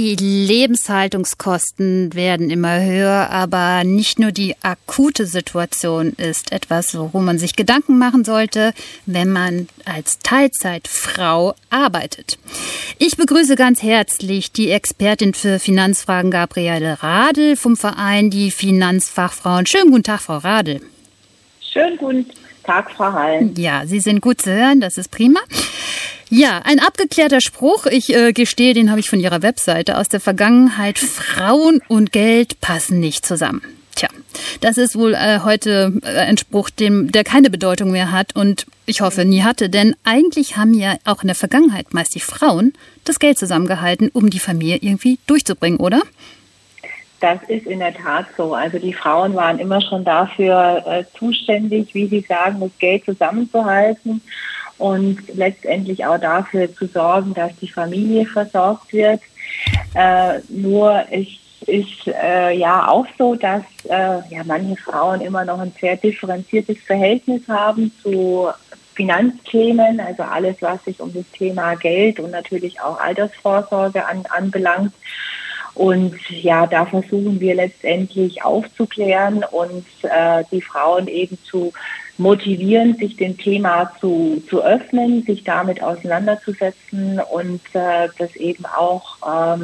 Die Lebenshaltungskosten werden immer höher, aber nicht nur die akute Situation ist etwas, worum man sich Gedanken machen sollte, wenn man als Teilzeitfrau arbeitet. Ich begrüße ganz herzlich die Expertin für Finanzfragen Gabriele Radl vom Verein Die Finanzfachfrauen. Schönen guten Tag, Frau Radl. Schönen guten Tag, Frau Hall. Ja, Sie sind gut zu hören, das ist prima. Ja, ein abgeklärter Spruch, ich gestehe, den habe ich von Ihrer Webseite aus der Vergangenheit. Frauen und Geld passen nicht zusammen. Tja, das ist wohl heute ein Spruch, der keine Bedeutung mehr hat und ich hoffe nie hatte, denn eigentlich haben ja auch in der Vergangenheit meist die Frauen das Geld zusammengehalten, um die Familie irgendwie durchzubringen, oder? Das ist in der Tat so. Also die Frauen waren immer schon dafür zuständig, wie Sie sagen, das Geld zusammenzuhalten und letztendlich auch dafür zu sorgen, dass die Familie versorgt wird. Nur es ist ja auch so, dass manche Frauen immer noch ein sehr differenziertes Verhältnis haben zu Finanzthemen, also alles, was sich um das Thema Geld und natürlich auch Altersvorsorge anbelangt. Und ja, da versuchen wir letztendlich aufzuklären und die Frauen eben zu motivieren, sich dem Thema zu öffnen, sich damit auseinanderzusetzen und das eben auch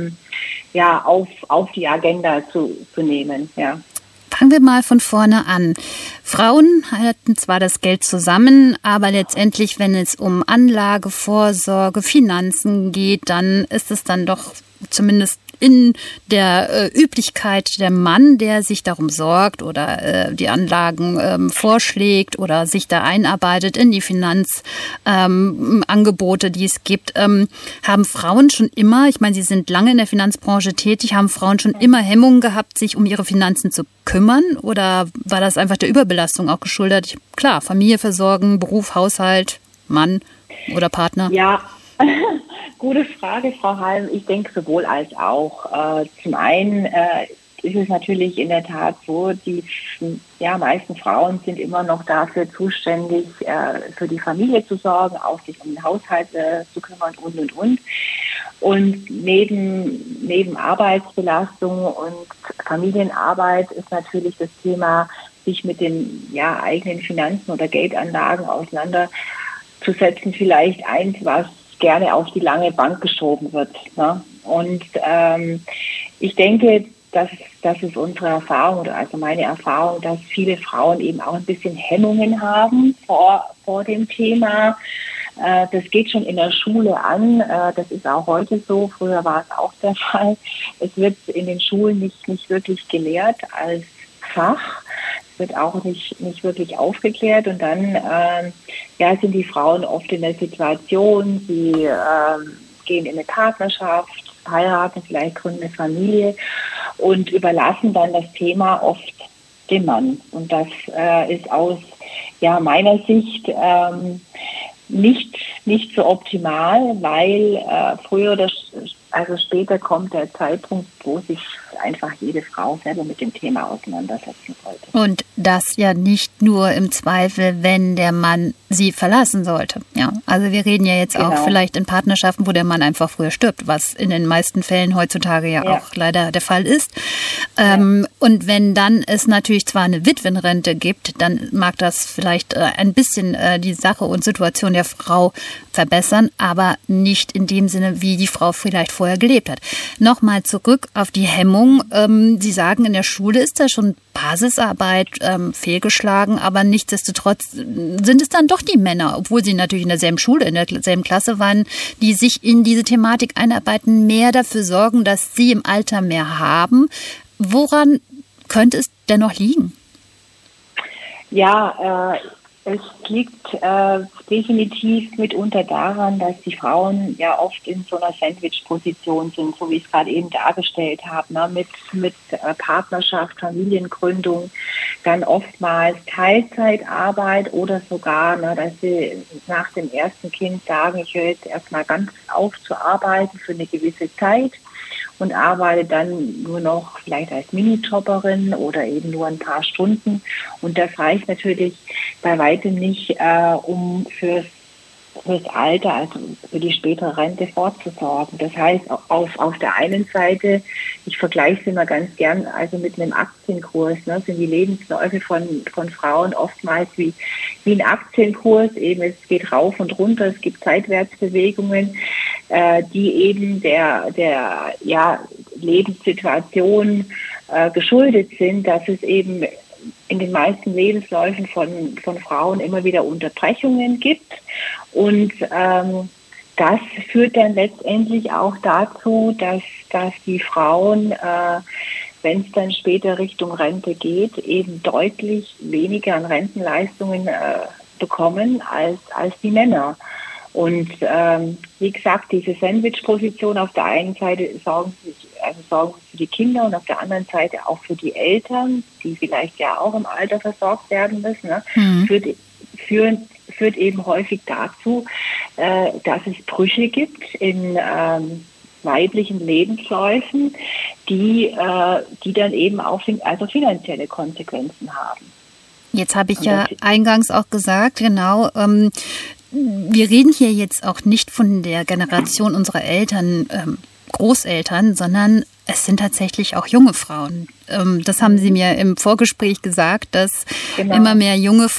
auf die Agenda zu nehmen. Ja. Fangen wir mal von vorne an. Frauen halten zwar das Geld zusammen, aber letztendlich, wenn es um Anlage, Vorsorge, Finanzen geht, dann ist es dann doch zumindest in der Üblichkeit der Mann, der sich darum sorgt oder die Anlagen vorschlägt oder sich da einarbeitet in die Finanzangebote, die es gibt. Haben Frauen schon immer, ich meine, Sie sind lange in der Finanzbranche tätig, haben Frauen schon immer Hemmungen gehabt, sich um ihre Finanzen zu kümmern? Oder war das einfach der Überbelastung auch geschuldet? Klar, Familie versorgen, Beruf, Haushalt, Mann oder Partner? Ja, gute Frage, Frau Halm. Ich denke sowohl als auch. Zum einen ist es natürlich in der Tat so, die meisten Frauen sind immer noch dafür zuständig, für die Familie zu sorgen, auch sich um den Haushalt zu kümmern und. Und neben Arbeitsbelastung und Familienarbeit ist natürlich das Thema, sich mit den eigenen Finanzen oder Geldanlagen auseinanderzusetzen, vielleicht eins, was gerne auf die lange Bank geschoben wird. Ne? Und ich denke, das ist unsere Erfahrung, oder also meine Erfahrung, dass viele Frauen eben auch ein bisschen Hemmungen haben vor dem Thema. Das geht schon in der Schule an. Das ist auch heute so. Früher war es auch der Fall. Es wird in den Schulen nicht wirklich gelehrt als Fach. Wird auch nicht wirklich aufgeklärt und dann sind die Frauen oft in der Situation, sie gehen in eine Partnerschaft, heiraten, vielleicht gründen eine Familie und überlassen dann das Thema oft dem Mann. Und das ist aus meiner Sicht nicht so optimal, weil früher oder später kommt der Zeitpunkt, wo sich einfach jede Frau selber mit dem Thema auseinandersetzen sollte. Und das ja nicht nur im Zweifel, wenn der Mann sie verlassen sollte. Ja, also wir reden ja jetzt auch vielleicht in Partnerschaften, wo der Mann einfach früher stirbt, was in den meisten Fällen heutzutage ja auch leider der Fall ist. Und wenn dann es natürlich zwar eine Witwenrente gibt, dann mag das vielleicht ein bisschen die Sache und Situation der Frau verbessern, aber nicht in dem Sinne, wie die Frau vielleicht vorher gelebt hat. Nochmal zurück auf die Hemmung. Sie sagen, in der Schule ist da schon Basisarbeit fehlgeschlagen, aber nichtsdestotrotz sind es dann doch die Männer, obwohl sie natürlich in derselben Schule, in derselben Klasse waren, die sich in diese Thematik einarbeiten, mehr dafür sorgen, dass sie im Alter mehr haben. Woran könnte es dennoch liegen? Ja, es liegt definitiv mitunter daran, dass die Frauen ja oft in so einer Sandwich-Position sind, so wie ich es gerade eben dargestellt habe, ne? mit Partnerschaft, Familiengründung, dann oftmals Teilzeitarbeit oder sogar, dass sie nach dem ersten Kind sagen, ich höre jetzt erstmal ganz auf zu arbeiten für eine gewisse Zeit und arbeite dann nur noch vielleicht als Minijobberin oder eben nur ein paar Stunden. Und das reicht natürlich bei weitem nicht, um fürs fürs Alter, also für die spätere Rente vorzusorgen. Das heißt, auf der einen Seite, ich vergleiche es immer ganz gern, also mit einem Aktienkurs, ne, sind die Lebensläufe von Frauen oftmals wie ein Aktienkurs, eben es geht rauf und runter, es gibt Seitwärtsbewegungen, die eben der Lebenssituation geschuldet sind, dass es eben in den meisten Lebensläufen von Frauen immer wieder Unterbrechungen gibt. Und das führt dann letztendlich auch dazu, dass die Frauen, wenn es dann später Richtung Rente geht, eben deutlich weniger an Rentenleistungen bekommen als die Männer. Und wie gesagt, diese Sandwich-Position auf der einen Seite sorgen für die Kinder und auf der anderen Seite auch für die Eltern, die vielleicht ja auch im Alter versorgt werden müssen, ne? Führt eben häufig dazu, dass es Brüche gibt in weiblichen Lebensläufen, die dann eben auch finanzielle Konsequenzen haben. Jetzt habe ich ja eingangs auch gesagt, genau, wir reden hier jetzt auch nicht von der Generation unserer Eltern, Großeltern, sondern es sind tatsächlich auch junge Frauen. Das haben Sie mir im Vorgespräch gesagt, dass immer mehr junge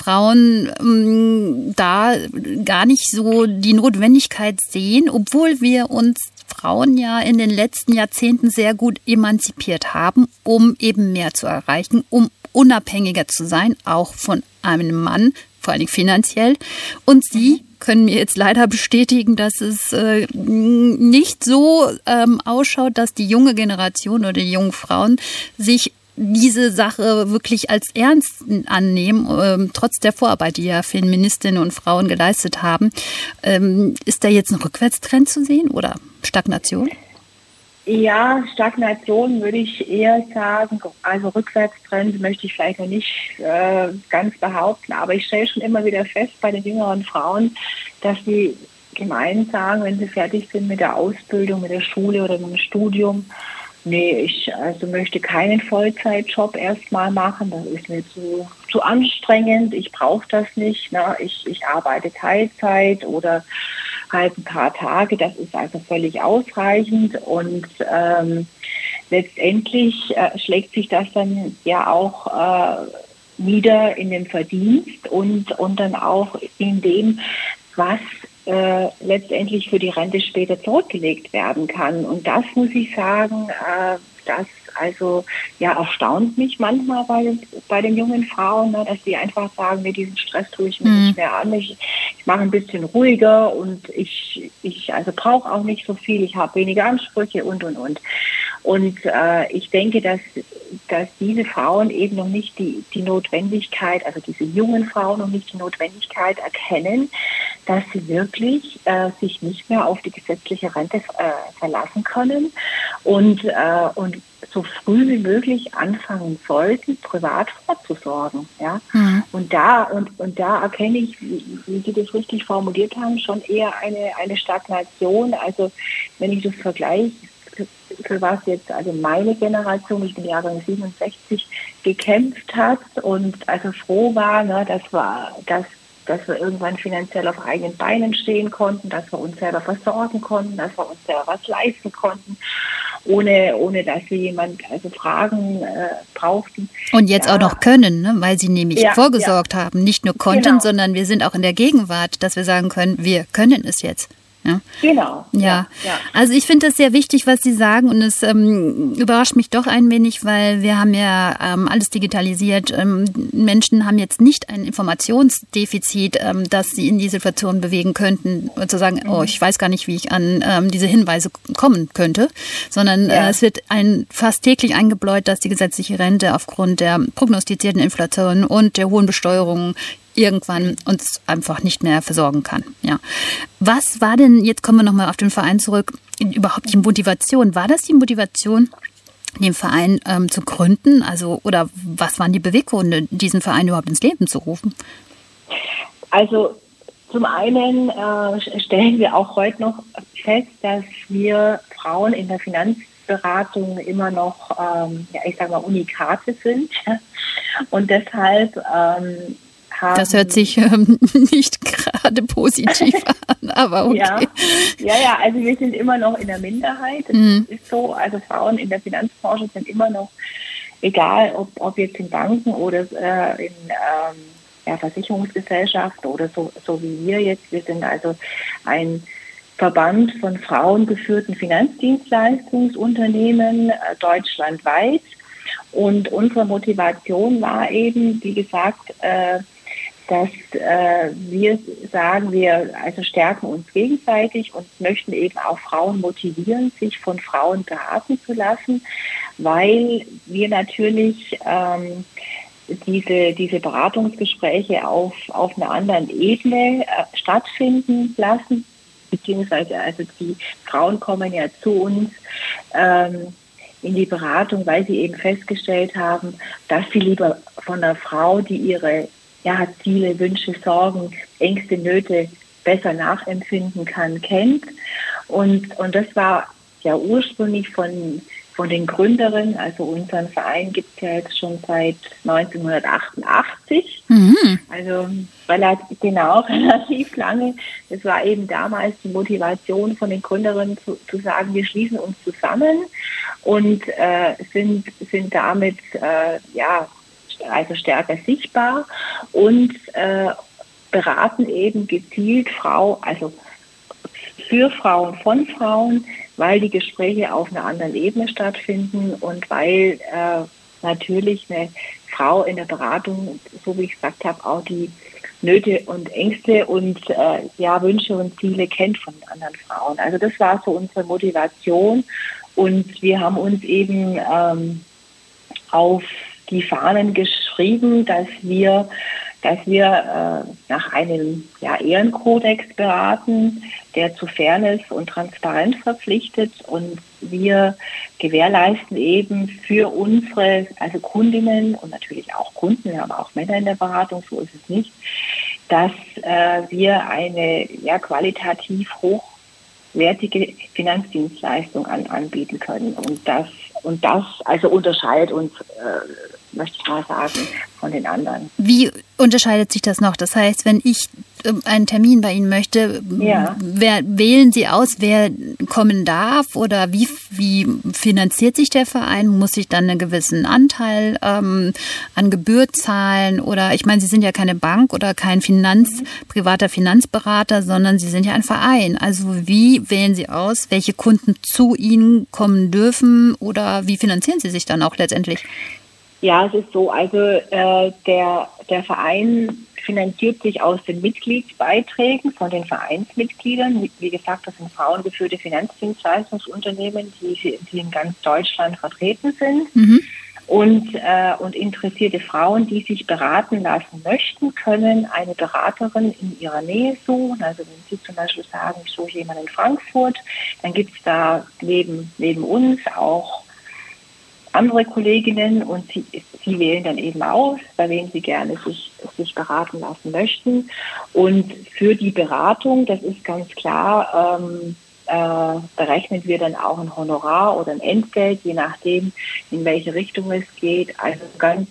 Frauen da gar nicht so die Notwendigkeit sehen, obwohl wir uns Frauen ja in den letzten Jahrzehnten sehr gut emanzipiert haben, um eben mehr zu erreichen, um unabhängiger zu sein, auch von einem Mann, vor allem finanziell. Und Sie können mir jetzt leider bestätigen, dass es nicht so ausschaut, dass die junge Generation oder die jungen Frauen sich diese Sache wirklich als ernst annehmen, trotz der Vorarbeit, die ja Feministinnen und Frauen geleistet haben. Ist da jetzt ein Rückwärtstrend zu sehen oder Stagnation? Ja, Stagnation würde ich eher sagen, also Rückwärtstrend möchte ich vielleicht noch nicht ganz behaupten, aber ich stelle schon immer wieder fest bei den jüngeren Frauen, dass sie gemein sagen, wenn sie fertig sind mit der Ausbildung, mit der Schule oder mit dem Studium, nee, ich möchte keinen Vollzeitjob erstmal machen, das ist mir zu anstrengend, ich brauche das nicht, ne? Ich arbeite Teilzeit oder halt ein paar Tage, das ist also völlig ausreichend und letztendlich schlägt sich das dann ja auch nieder in dem Verdienst und dann auch in dem, was letztendlich für die Rente später zurückgelegt werden kann. Und das muss ich sagen, das also ja erstaunt mich manchmal bei den jungen Frauen, ne, dass sie einfach sagen, nee, diesen Stress tue ich mir nicht mehr an. Ich mache ein bisschen ruhiger und ich brauche auch nicht so viel, ich habe weniger Ansprüche und. Und ich denke, dass diese Frauen eben noch nicht die Notwendigkeit, also diese jungen Frauen noch nicht die Notwendigkeit erkennen, dass sie wirklich sich nicht mehr auf die gesetzliche Rente verlassen können und so früh wie möglich anfangen sollten, privat vorzusorgen. Ja? Und da erkenne ich, wie Sie das richtig formuliert haben, schon eher eine Stagnation. Also wenn ich das vergleiche, für was jetzt also meine Generation, ich bin Jahrgang 67, gekämpft hat und also froh war, ne, dass wir irgendwann finanziell auf eigenen Beinen stehen konnten, dass wir uns selber versorgen konnten, dass wir uns selber was leisten konnten, ohne dass wir jemand fragen brauchten. Und jetzt auch noch können, ne? Weil Sie nämlich vorgesorgt haben, nicht nur konnten, sondern wir sind auch in der Gegenwart, dass wir sagen können, wir können es jetzt. Ja. Genau. Ja. Also ich finde das sehr wichtig, was Sie sagen und es überrascht mich doch ein wenig, weil wir haben ja alles digitalisiert. Menschen haben jetzt nicht ein Informationsdefizit, das sie in die Situation bewegen könnten, zu sagen, oh, ich weiß gar nicht, wie ich an diese Hinweise kommen könnte, sondern es wird fast täglich eingebläut, dass die gesetzliche Rente aufgrund der prognostizierten Inflation und der hohen Besteuerung irgendwann uns einfach nicht mehr versorgen kann. Ja. Was war denn, jetzt kommen wir nochmal auf den Verein zurück, überhaupt die Motivation? War das die Motivation, den Verein zu gründen? Also, oder was waren die Beweggründe, diesen Verein überhaupt ins Leben zu rufen? Also zum einen stellen wir auch heute noch fest, dass wir Frauen in der Finanzberatung immer noch, Unikate sind. Und deshalb das hört sich nicht gerade positiv an. aber okay. Ja, also wir sind immer noch in der Minderheit. Das ist so, also Frauen in der Finanzbranche sind immer noch, egal ob jetzt in Banken oder in Versicherungsgesellschaften oder so wie wir jetzt. Wir sind also ein Verband von frauengeführten Finanzdienstleistungsunternehmen deutschlandweit. Und unsere Motivation war eben, wie gesagt, dass wir sagen, wir also stärken uns gegenseitig und möchten eben auch Frauen motivieren, sich von Frauen beraten zu lassen, weil wir natürlich diese Beratungsgespräche auf einer anderen Ebene stattfinden lassen, beziehungsweise also die Frauen kommen ja zu uns in die Beratung, weil sie eben festgestellt haben, dass sie lieber von einer Frau, die ihre Ziele, Wünsche, Sorgen, Ängste, Nöte besser nachempfinden kann, kennt. Und das war ja ursprünglich von den Gründerinnen, also unseren Verein gibt es ja jetzt schon seit 1988, also relativ lange. Das war eben damals die Motivation von den Gründerinnen zu sagen, wir schließen uns zusammen und sind damit also stärker sichtbar und beraten eben gezielt für Frauen von Frauen, weil die Gespräche auf einer anderen Ebene stattfinden und weil natürlich eine Frau in der Beratung, so wie ich gesagt habe, auch die Nöte und Ängste und Wünsche und Ziele kennt von anderen Frauen. Also das war so unsere Motivation und wir haben uns eben auf die Fahnen geschrieben, dass wir nach einem Ehrenkodex beraten, der zu Fairness und Transparenz verpflichtet und wir gewährleisten eben für unsere, also Kundinnen und natürlich auch Kunden, wir haben auch Männer in der Beratung, so ist es nicht, dass wir eine qualitativ hochwertige Finanzdienstleistung anbieten können und das also unterscheidet uns, möchte ich mal sagen, von den anderen. Wie unterscheidet sich das noch? Das heißt, wenn ich einen Termin bei Ihnen möchte, wählen Sie aus, wer kommen darf oder wie finanziert sich der Verein? Muss ich dann einen gewissen Anteil an Gebühr zahlen? Oder ich meine, Sie sind ja keine Bank oder kein privater Finanzberater, sondern Sie sind ja ein Verein. Also wie wählen Sie aus, welche Kunden zu Ihnen kommen dürfen oder wie finanzieren Sie sich dann auch letztendlich? Ja, es ist so, also der Verein finanziert sich aus den Mitgliedsbeiträgen von den Vereinsmitgliedern. Wie gesagt, das sind frauengeführte Finanzdienstleistungsunternehmen, die in ganz Deutschland vertreten sind. Und interessierte Frauen, die sich beraten lassen möchten, können eine Beraterin in ihrer Nähe suchen. Also wenn Sie zum Beispiel sagen, ich suche jemanden in Frankfurt, dann gibt es da neben uns auch andere Kolleginnen und sie wählen dann eben aus, bei wem sie gerne sich beraten lassen möchten. Und für die Beratung, das ist ganz klar, berechnen wir dann auch ein Honorar oder ein Entgelt, je nachdem, in welche Richtung es geht. Also ganz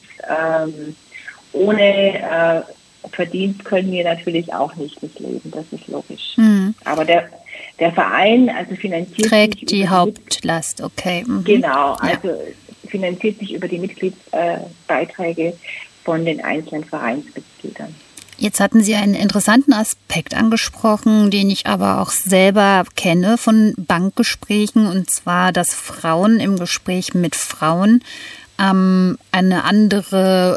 ohne Verdienst können wir natürlich auch nicht leben, das ist logisch. Aber der Verein also finanziert trägt die Hauptlast, okay. Genau, also finanziert sich über die Mitgliedsbeiträge von den einzelnen Vereinsmitgliedern. Jetzt hatten Sie einen interessanten Aspekt angesprochen, den ich aber auch selber kenne von Bankgesprächen, und zwar, dass Frauen im Gespräch mit Frauen eine andere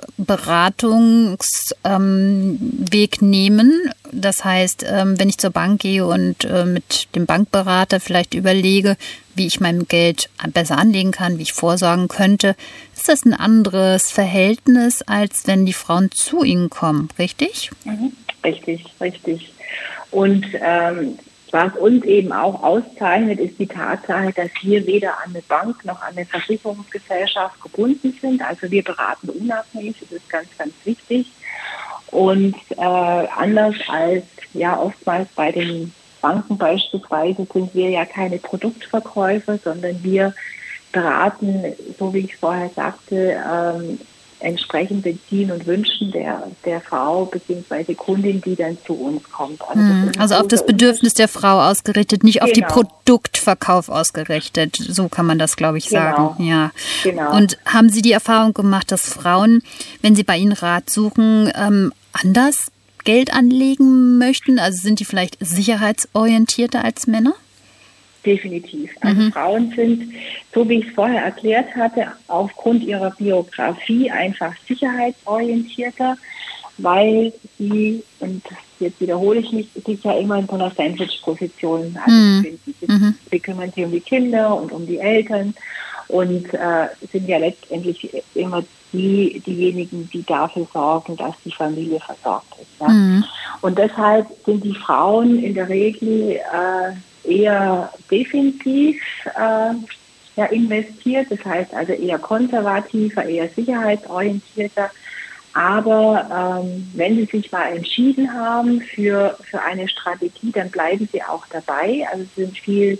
Beratungsweg nehmen. Das heißt, wenn ich zur Bank gehe und mit dem Bankberater vielleicht überlege, wie ich mein Geld besser anlegen kann, wie ich vorsorgen könnte, ist das ein anderes Verhältnis, als wenn die Frauen zu Ihnen kommen, richtig? Richtig. Und was uns eben auch auszeichnet, ist die Tatsache, dass wir weder an eine Bank noch an eine Versicherungsgesellschaft gebunden sind. Also wir beraten unabhängig, das ist ganz, ganz wichtig. Und anders als oftmals bei den Banken beispielsweise sind wir ja keine Produktverkäufer, sondern wir beraten, so wie ich vorher sagte, entsprechend den Zielen und Wünschen der Frau bzw. Kundin, die dann zu uns kommt. Also auf das Bedürfnis der Frau ausgerichtet, nicht auf die Produktverkauf ausgerichtet. So kann man das, glaube ich, sagen. Ja. Genau. Und haben Sie die Erfahrung gemacht, dass Frauen, wenn sie bei Ihnen Rat suchen, anders Geld anlegen möchten? Also sind die vielleicht sicherheitsorientierter als Männer? Definitiv. Also Frauen sind, so wie ich es vorher erklärt hatte, aufgrund ihrer Biografie einfach sicherheitsorientierter, weil sie, und jetzt wiederhole ich mich, sich ja immer in so einer Sandwich-Position befinden. Sie kümmern sich um die Kinder und um die Eltern und sind ja letztendlich immer diejenigen, die dafür sorgen, dass die Familie versorgt ist. Ja? Und deshalb sind die Frauen in der Regel eher defensiv investiert, das heißt also eher konservativer, eher sicherheitsorientierter. Aber wenn sie sich mal entschieden haben für eine Strategie, dann bleiben sie auch dabei. Also sie sind viel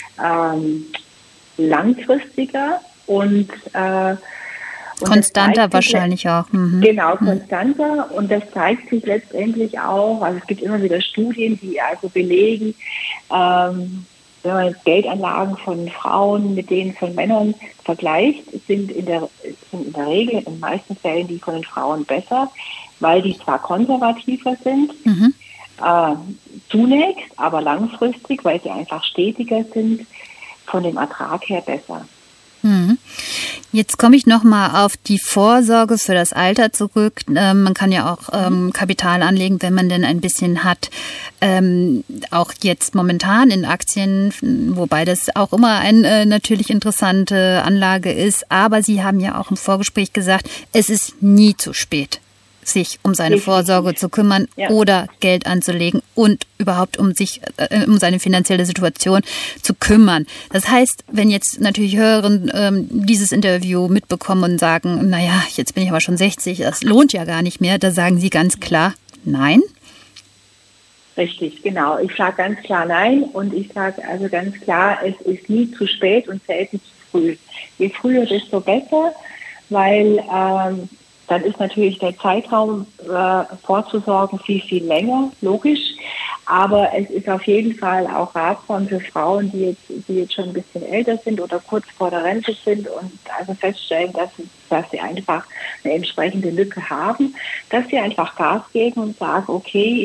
langfristiger und konstanter wahrscheinlich auch. Genau, konstanter. Und das zeigt sich letztendlich auch, also es gibt immer wieder Studien, die also belegen, wenn man jetzt Geldanlagen von Frauen mit denen von Männern vergleicht, sind in der Regel, in den meisten Fällen, die von den Frauen besser, weil die zwar konservativer sind, zunächst, aber langfristig, weil sie einfach stetiger sind, von dem Ertrag her besser. Jetzt komme ich nochmal auf die Vorsorge für das Alter zurück. Man kann ja auch Kapital anlegen, wenn man denn ein bisschen hat. Auch jetzt momentan in Aktien, wobei das auch immer eine natürlich interessante Anlage ist. Aber Sie haben ja auch im Vorgespräch gesagt, es ist nie zu spät, sich um seine Vorsorge zu kümmern oder Geld anzulegen und überhaupt um seine finanzielle Situation zu kümmern. Das heißt, wenn jetzt natürlich Hörerinnen dieses Interview mitbekommen und sagen, naja, jetzt bin ich aber schon 60, das lohnt ja gar nicht mehr, da sagen Sie ganz klar, nein? Richtig, genau. Ich sage ganz klar nein und ich sage also ganz klar, es ist nie zu spät und selten zu früh. Je früher, desto besser, weil dann ist natürlich der Zeitraum vorzusorgen viel länger, logisch. Aber es ist auf jeden Fall auch ratsam für Frauen, die jetzt schon ein bisschen älter sind oder kurz vor der Rente sind und also feststellen, dass sie einfach eine entsprechende Lücke haben, dass sie einfach Gas geben und sagen, okay,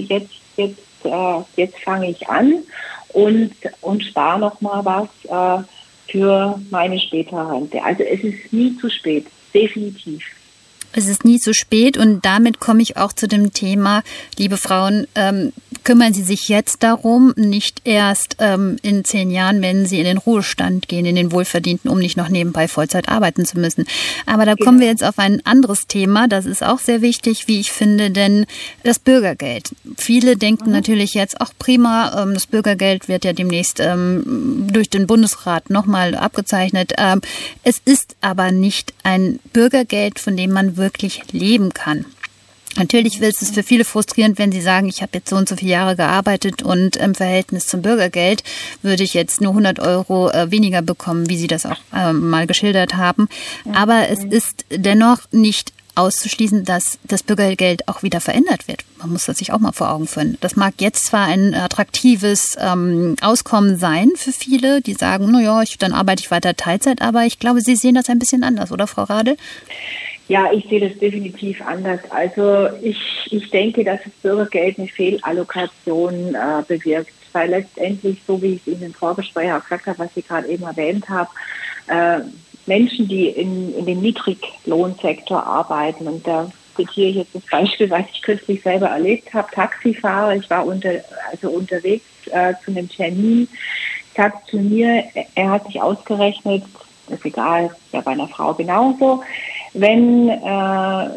jetzt fange ich an und spare noch mal was für meine spätere Rente. Also es ist nie zu spät, definitiv. Es ist nie zu spät und damit komme ich auch zu dem Thema, liebe Frauen, kümmern Sie sich jetzt darum, nicht erst in 10 Jahren, wenn Sie in den Ruhestand gehen, in den Wohlverdienten, um nicht noch nebenbei Vollzeit arbeiten zu müssen. Aber da kommen wir jetzt auf ein anderes Thema, das ist auch sehr wichtig, wie ich finde, denn das Bürgergeld. Viele denken natürlich jetzt, ach prima, das Bürgergeld wird ja demnächst durch den Bundesrat nochmal abgezeichnet. Es ist aber nicht ein Bürgergeld, von dem man wirklich leben kann. Natürlich ist es für viele frustrierend, wenn sie sagen, ich habe jetzt so und so viele Jahre gearbeitet und im Verhältnis zum Bürgergeld würde ich jetzt nur 100 Euro weniger bekommen, wie Sie das auch mal geschildert haben. Aber es ist dennoch nicht auszuschließen, dass das Bürgergeld auch wieder verändert wird. Man muss das sich auch mal vor Augen führen. Das mag jetzt zwar ein attraktives Auskommen sein für viele, die sagen, naja, dann arbeite ich weiter Teilzeit, aber ich glaube, Sie sehen das ein bisschen anders, oder Frau Radl? Ja, ich sehe das definitiv anders. Also ich denke, dass das Bürgergeld eine Fehlallokation bewirkt, weil letztendlich, so wie ich es Ihnen im Vorgespräch auch gesagt habe, was Sie gerade eben erwähnt haben, Menschen, die in dem Niedriglohnsektor arbeiten, und da zitiere ich jetzt das Beispiel, was ich kürzlich selber erlebt habe, Taxifahrer, ich war unterwegs zu einem Termin, sagt zu mir, er hat sich ausgerechnet, ist egal, ja bei einer Frau genauso, wenn er,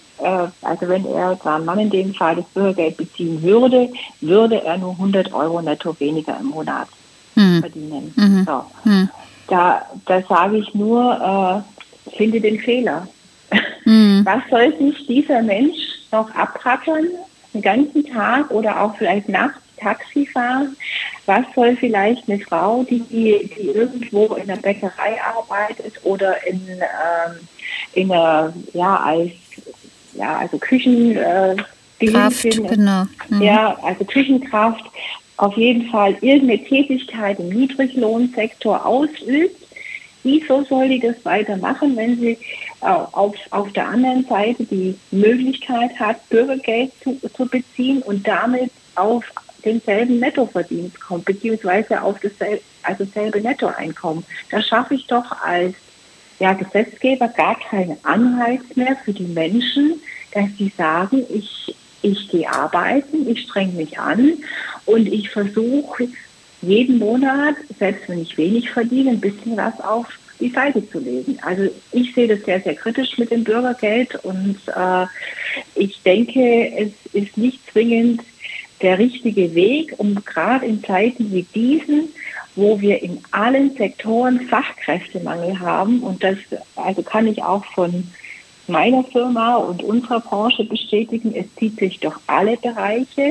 ein Mann in dem Fall, das Bürgergeld beziehen würde, würde er nur 100 Euro netto weniger im Monat verdienen. So. Da sage ich nur, finde den Fehler. Was soll sich dieser Mensch noch abrackern, den ganzen Tag oder auch vielleicht nachts Taxi fahren? Was soll vielleicht eine Frau, die irgendwo in der Bäckerei arbeitet oder also Küchenkraft, genau. Ja, also Küchenkraft, auf jeden Fall irgendeine Tätigkeit im Niedriglohnsektor ausübt. Wieso soll die das weitermachen, wenn sie auf der anderen Seite die Möglichkeit hat, Bürgergeld zu beziehen und damit auf denselben Nettoverdienst kommt, beziehungsweise auf dasselbe Nettoeinkommen? Da schaffe ich doch als Gesetzgeber gar keinen Anreiz mehr für die Menschen, dass sie sagen, ich gehe arbeiten, ich strenge mich an und ich versuche jeden Monat, selbst wenn ich wenig verdiene, ein bisschen was auf die Seite zu legen. Also ich sehe das sehr, sehr kritisch mit dem Bürgergeld und ich denke, es ist nicht zwingend der richtige Weg, um gerade in Zeiten wie diesen, wo wir in allen Sektoren Fachkräftemangel haben, und das also kann ich auch von meiner Firma und unserer Branche bestätigen, es zieht sich durch alle Bereiche,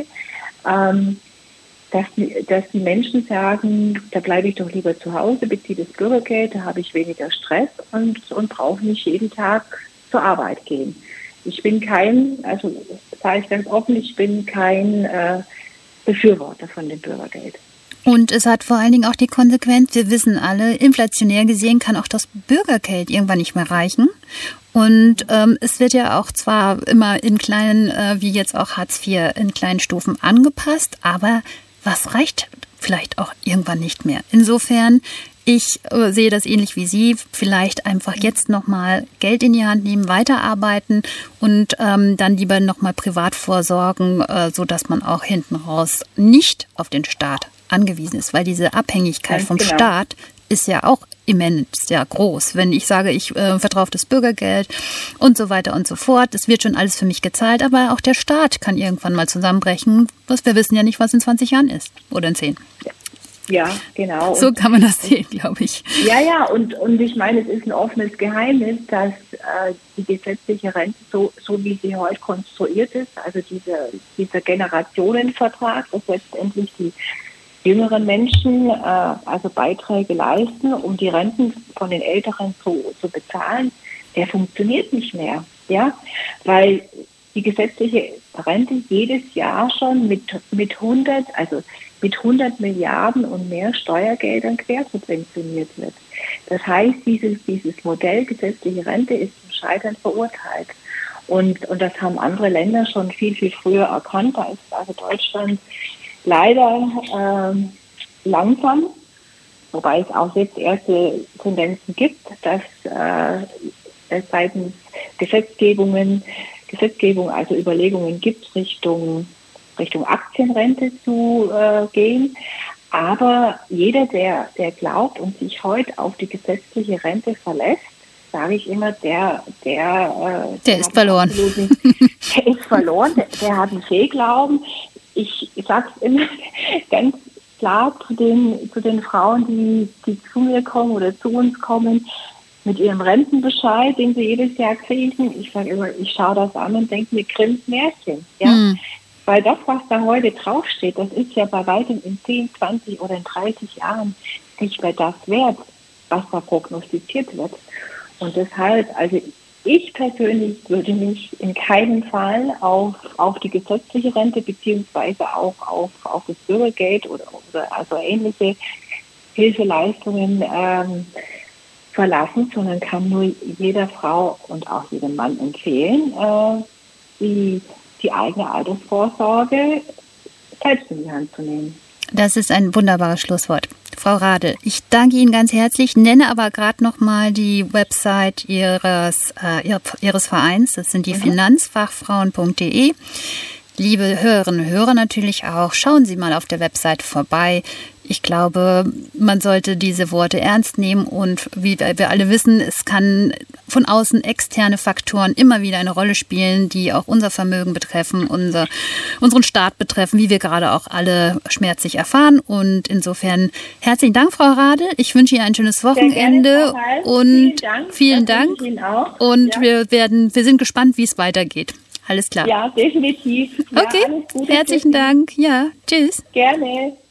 dass die Menschen sagen, da bleibe ich doch lieber zu Hause, beziehe das Bürgergeld, da habe ich weniger Stress und brauche nicht jeden Tag zur Arbeit gehen. Ich bin kein Befürworter von dem Bürgergeld. Und es hat vor allen Dingen auch die Konsequenz, wir wissen alle, inflationär gesehen kann auch das Bürgergeld irgendwann nicht mehr reichen. Und es wird ja auch zwar immer in kleinen, wie jetzt auch Hartz IV, in kleinen Stufen angepasst, aber was reicht vielleicht auch irgendwann nicht mehr. Insofern, ich sehe das ähnlich wie Sie, vielleicht einfach jetzt nochmal Geld in die Hand nehmen, weiterarbeiten und dann lieber nochmal privat vorsorgen, sodass man auch hinten raus nicht auf den Staat angewiesen ist, weil diese Abhängigkeit vom Staat ist ja auch immens, ja groß. Wenn ich sage, ich vertraue auf das Bürgergeld und so weiter und so fort, es wird schon alles für mich gezahlt, aber auch der Staat kann irgendwann mal zusammenbrechen. Wir wissen ja nicht, was in 20 Jahren ist oder in 10. Ja, genau. So kann man das sehen, glaube ich. Ja, und ich meine, es ist ein offenes Geheimnis, dass die gesetzliche Rente, so wie sie heute konstruiert ist, also dieser Generationenvertrag, dass letztendlich die jüngeren Menschen also Beiträge leisten, um die Renten von den Älteren zu bezahlen, der funktioniert nicht mehr, ja, weil die gesetzliche Rente jedes Jahr schon mit 100 Milliarden und mehr Steuergeldern quersubventioniert wird. Das heißt, dieses Modell gesetzliche Rente ist zum Scheitern verurteilt. Und das haben andere Länder schon viel, viel früher erkannt. Da ist also Deutschland leider langsam, wobei es auch jetzt erste Tendenzen gibt, dass es seitens Gesetzgebung, also Überlegungen gibt, Richtung Aktienrente zu gehen. Aber jeder, der glaubt und sich heute auf die gesetzliche Rente verlässt, sage ich immer, der ist verloren. Der ist verloren, der hat einen Fehlglauben. Ich sage es immer ganz klar zu den Frauen, die zu mir kommen oder zu uns kommen, mit ihrem Rentenbescheid, den sie jedes Jahr kriegen. Ich sage immer, ich schaue das an und denke mir, Grimms Märchen. Ja? Weil das, was da heute draufsteht, das ist ja bei weitem in 10, 20 oder in 30 Jahren nicht mehr das wert, was da prognostiziert wird. Und deshalb, also ich persönlich würde mich in keinem Fall auf die gesetzliche Rente beziehungsweise auch auf das Bürgergeld oder also ähnliche Hilfeleistungen verlassen, sondern kann nur jeder Frau und auch jedem Mann empfehlen, die eigene Altersvorsorge selbst in die Hand zu nehmen. Das ist ein wunderbares Schlusswort. Frau Radl, ich danke Ihnen ganz herzlich, nenne aber gerade noch mal die Website Ihres Vereins. Das sind die finanzfachfrauen.de. Liebe Hörerinnen und Hörer natürlich auch, schauen Sie mal auf der Website vorbei. Ich glaube, man sollte diese Worte ernst nehmen und wie wir alle wissen, es kann von außen externe Faktoren immer wieder eine Rolle spielen, die auch unser Vermögen betreffen, unseren Staat betreffen, wie wir gerade auch alle schmerzlich erfahren. Und insofern herzlichen Dank, Frau Radl. Ich wünsche Ihnen ein schönes Wochenende und vielen Dank. Und ja. Wir sind gespannt, wie es weitergeht. Alles klar. Ja, definitiv. Ja, okay, herzlichen Dank. Ja, tschüss. Gerne.